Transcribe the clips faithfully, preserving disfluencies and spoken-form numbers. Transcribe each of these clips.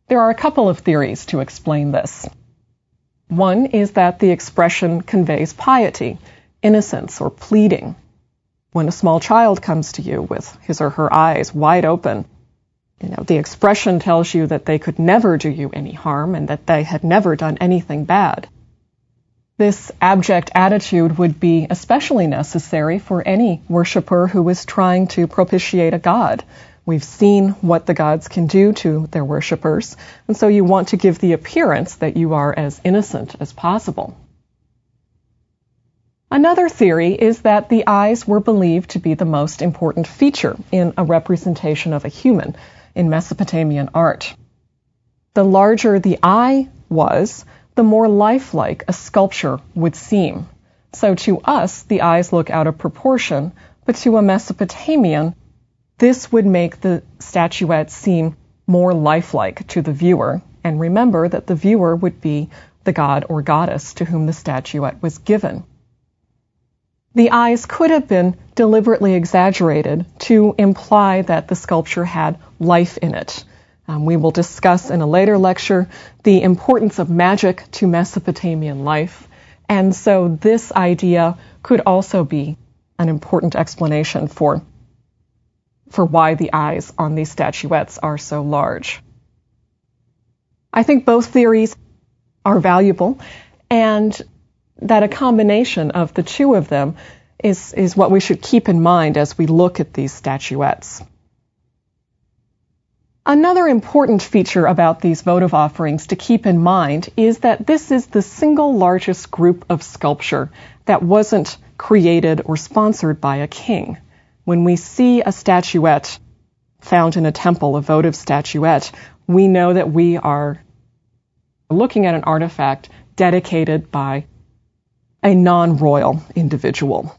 There are a couple of theories to explain this. One is that the expression conveys piety, innocence, or pleading. When a small child comes to you with his or her eyes wide open, you know, the expression tells you that they could never do you any harm and that they had never done anything bad. This abject attitude would be especially necessary for any worshiper who is trying to propitiate a god. We've seen what the gods can do to their worshipers, and so you want to give the appearance that you are as innocent as possible. Another theory is that the eyes were believed to be the most important feature in a representation of a human in Mesopotamian art. The larger the eye was, the more lifelike a sculpture would seem. So to us, the eyes look out of proportion, but to a Mesopotamian, this would make the statuette seem more lifelike to the viewer, and remember that the viewer would be the god or goddess to whom the statuette was given. The eyes could have been deliberately exaggerated to imply that the sculpture had life in it. Um, we will discuss in a later lecture the importance of magic to Mesopotamian life, and so this idea could also be an important explanation for for why the eyes on these statuettes are so large. I think both theories are valuable, and that a combination of the two of them is, is what we should keep in mind as we look at these statuettes. Another important feature about these votive offerings to keep in mind is that this is the single largest group of sculpture that wasn't created or sponsored by a king. When we see a statuette found in a temple, a votive statuette, we know that we are looking at an artifact dedicated by a non-royal individual.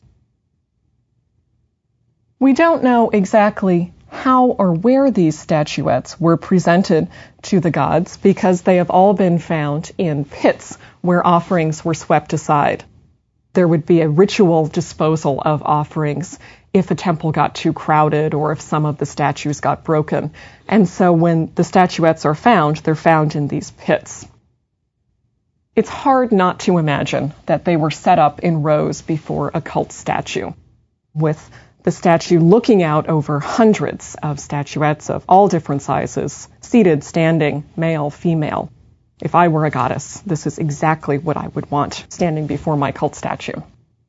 We don't know exactly how or where these statuettes were presented to the gods because they have all been found in pits where offerings were swept aside. There would be a ritual disposal of offerings if a temple got too crowded or if some of the statues got broken. And so when the statuettes are found, they're found in these pits. It's hard not to imagine that they were set up in rows before a cult statue, with the statue looking out over hundreds of statuettes of all different sizes, seated, standing, male, female. If I were a goddess, this is exactly what I would want standing before my cult statue.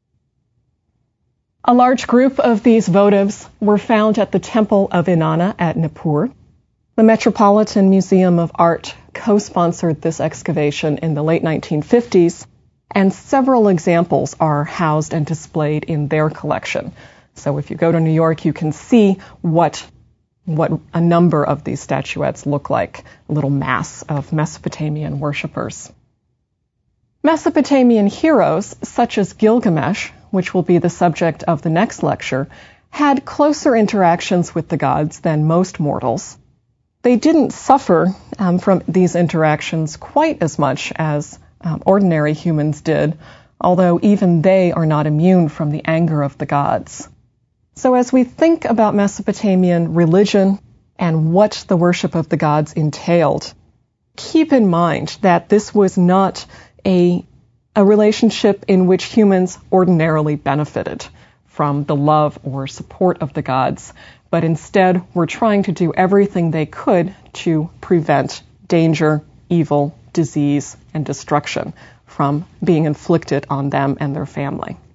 A large group of these votives were found at the Temple of Inanna at Nippur. The Metropolitan Museum of Art co-sponsored this excavation in the late nineteen fifties, and several examples are housed and displayed in their collection. So if you go to New York, you can see what what a number of these statuettes look like, a little mass of Mesopotamian worshippers. Mesopotamian heroes, such as Gilgamesh, which will be the subject of the next lecture, had closer interactions with the gods than most mortals. They didn't suffer um, from these interactions quite as much as um, ordinary humans did, although even they are not immune from the anger of the gods. So as we think about Mesopotamian religion and what the worship of the gods entailed, keep in mind that this was not a, a relationship in which humans ordinarily benefited from the love or support of the gods, but instead were trying to do everything they could to prevent danger, evil, disease, and destruction from being inflicted on them and their family.